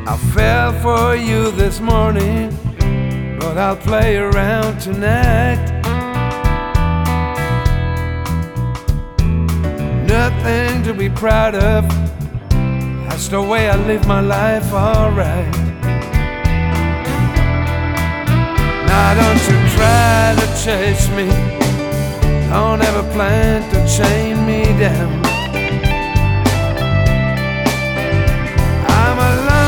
I fell for you this morning, but I'll play around tonight. Nothing to be proud of, that's the way I live my life, alright. Now don't you try to chase me, don't ever plan to chain me down.